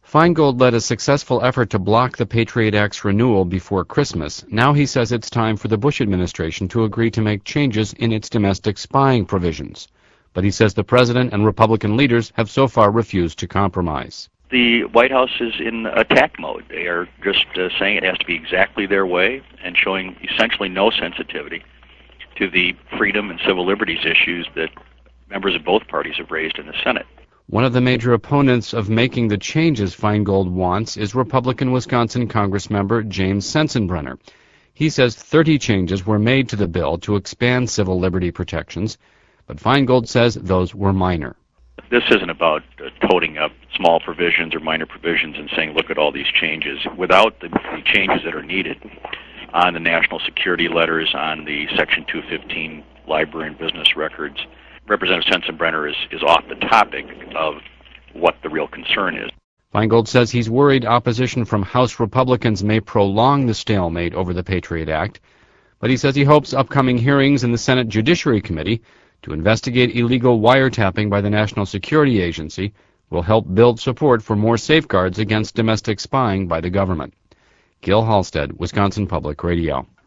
Feingold led a successful effort to block the Patriot Act's renewal before Christmas. Now he says it's time for the Bush administration to agree to make changes in its domestic spying provisions. But he says the president and Republican leaders have so far refused to compromise. The White House is in attack mode. They are just saying it has to be exactly their way and showing essentially no sensitivity to the freedom and civil liberties issues that members of both parties have raised in the Senate. One of the major opponents of making the changes Feingold wants is Republican Wisconsin Congressmember James Sensenbrenner. He says 30 changes were made to the bill to expand civil liberty protections, but Feingold says those were minor. This isn't about toting up small provisions or minor provisions and saying, look at all these changes. Without the changes that are needed on the national security letters, on the Section 215 library and business records, Representative Sensenbrenner is off the topic of what the real concern is. Feingold says he's worried opposition from House Republicans may prolong the stalemate over the Patriot Act, but he says he hopes upcoming hearings in the Senate Judiciary Committee to investigate illegal wiretapping by the National Security Agency will help build support for more safeguards against domestic spying by the government. Gil Halstead, Wisconsin Public Radio.